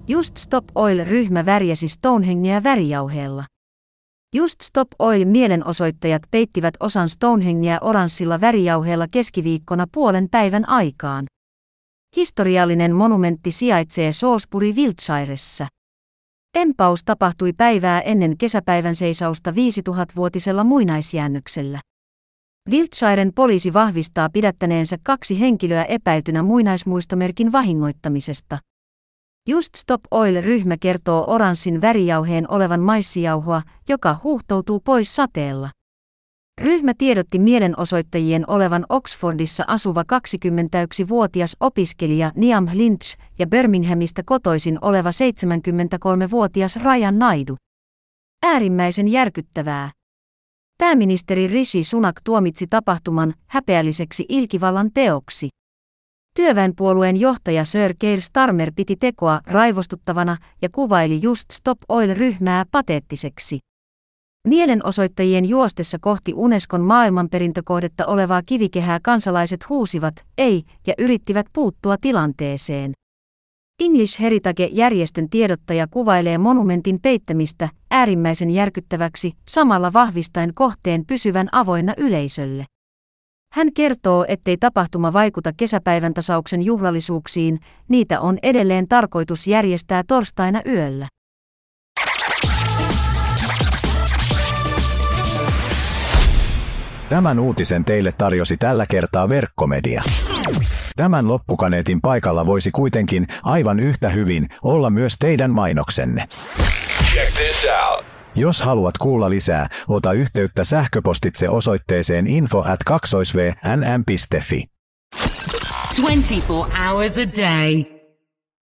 Just Stop Oil-ryhmä värjäsi Stonehengea värijauheella. Just Stop Oil-mielenosoittajat peittivät osan Stonehengea oranssilla värijauheella keskiviikkona puolen päivän aikaan. Historiallinen monumentti sijaitsee Salisbury Wiltshiressa. Tempaus tapahtui päivää ennen kesäpäivän seisausta 5000-vuotisella muinaisjännöksellä. Wiltshiren poliisi vahvistaa pidättäneensä 2 henkilöä epäiltynä muinaismuistomerkin vahingoittamisesta. Just Stop Oil-ryhmä kertoo oranssin värijauheen olevan maissijauhoa, joka huuhtoutuu pois sateella. Ryhmä tiedotti mielenosoittajien olevan Oxfordissa asuva 21-vuotias opiskelija Niamh Lynch ja Birminghamista kotoisin oleva 73-vuotias Ryan Naidu. Äärimmäisen järkyttävää. Pääministeri Rishi Sunak tuomitsi tapahtuman häpeälliseksi ilkivallan teoksi. Työväenpuolueen johtaja Sir Keir Starmer piti tekoa raivostuttavana ja kuvaili Just Stop Oil-ryhmää pateettiseksi. Mielenosoittajien juostessa kohti Unescon maailmanperintökohdetta olevaa kivikehää kansalaiset huusivat ei ja yrittivät puuttua tilanteeseen. English Heritage-järjestön tiedottaja kuvailee monumentin peittämistä äärimmäisen järkyttäväksi, samalla vahvistaen kohteen pysyvän avoinna yleisölle. Hän kertoo, ettei tapahtuma vaikuta kesäpäivän tasauksen juhlallisuuksiin, niitä on edelleen tarkoitus järjestää torstaina yöllä. Tämän uutisen teille tarjosi tällä kertaa Verkkomedia. Tämän loppukaneetin paikalla voisi kuitenkin aivan yhtä hyvin olla myös teidän mainoksenne. Check this out. Jos haluat kuulla lisää, ota yhteyttä sähköpostitse osoitteeseen info@2vnm.fi. 24 hours a day.